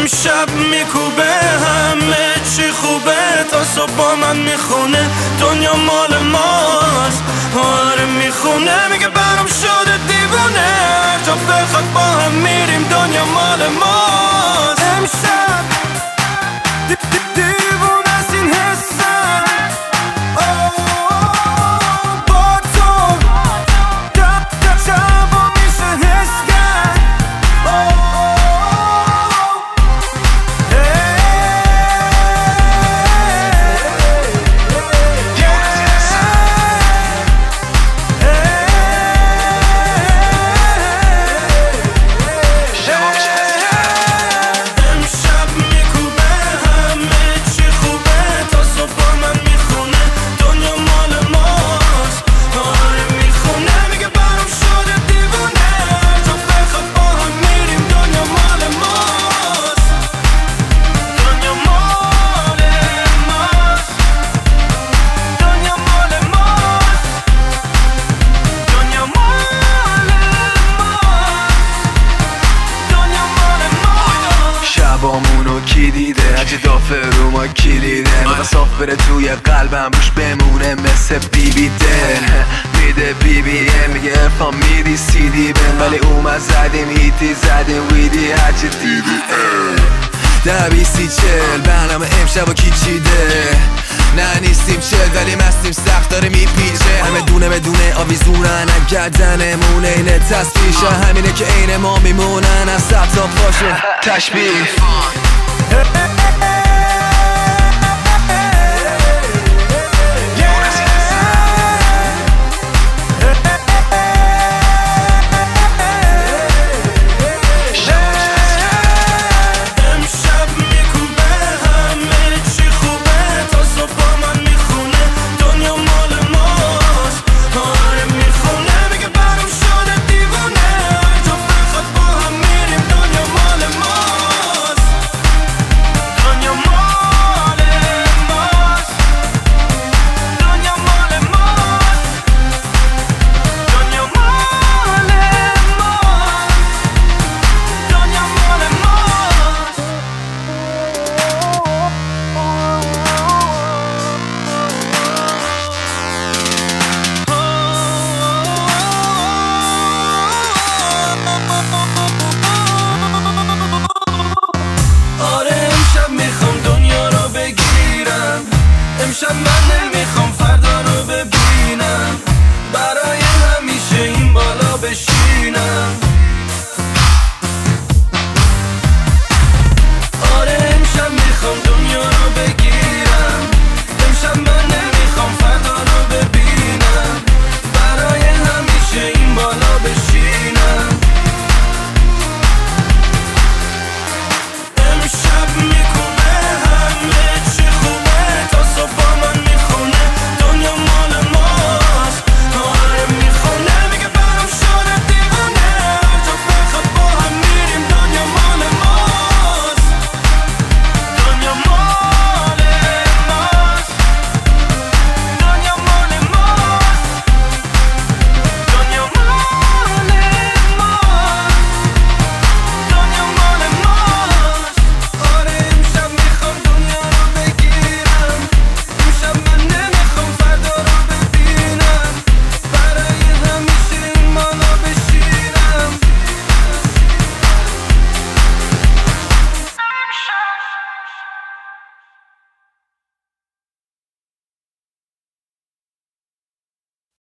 امشب میکوبه همه چی خوبه، تا صبح با من میخونه دنیا مال ماست. آره میخونه میگه برام شده دیوونه، هر جا بخواد با هم میریم دنیا مال ماست. امشب دیوونه است این حسم، با تو شبا میشه حس کرد. شبامونو کی دیده، هرچی دافه رو ما کلیده، میخوا صاف بره توی قلبم روش بمونه مثل بیبی دل. میده BBM میگه ارفان میدی CD بن، ولی اومد زدیم هیتی زدیم ویدی هرچی دیدی. 10-20-40 برنامه امشب و کی چیده، نه نیستیم چل ولی مستیم سخت داره میپیچه. همه دونه بدونه آویزونن گردنمونه، اینه تصفیشه همینه که عین ما میمونن از سبتا پاشون تشبیه.